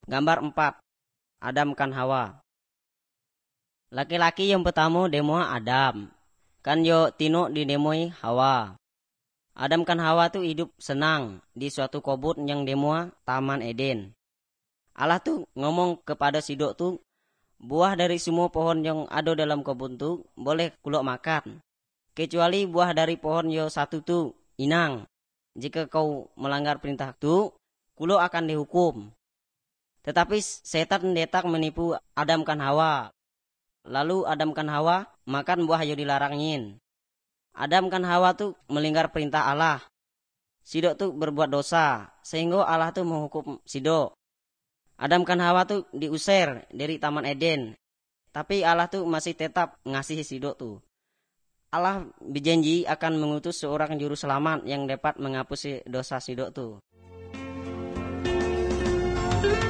Gambar 4. Adam kan Hawa. Laki-laki yang pertama demoa Adam. Kan yo tino didemoy Hawa. Adam kan Hawa tuh hidup senang di suatu kebun yang demoa Taman Eden. Allah tuh ngomong kepada Sidok tuh, buah dari semua pohon yang ada dalam kebun tuh boleh kulo makan. Kecuali buah dari pohon yo satu tuh, inang. Jika kau melanggar perintah tuh, kulo akan dihukum. Tetapi setan detak menipu Adam kan Hawa. Lalu Adam kan Hawa makan buah yang dilarangin. Adam kan Hawa tuh melanggar perintah Allah. Sidok tuh berbuat dosa, sehingga Allah tuh menghukum Sidok. Adam kan Hawa tuh diusir dari Taman Eden. Tapi Allah tuh masih tetap ngasihi Sidok tuh. Allah berjanji akan mengutus seorang juru selamat yang dapat menghapus dosa Sidok tuh.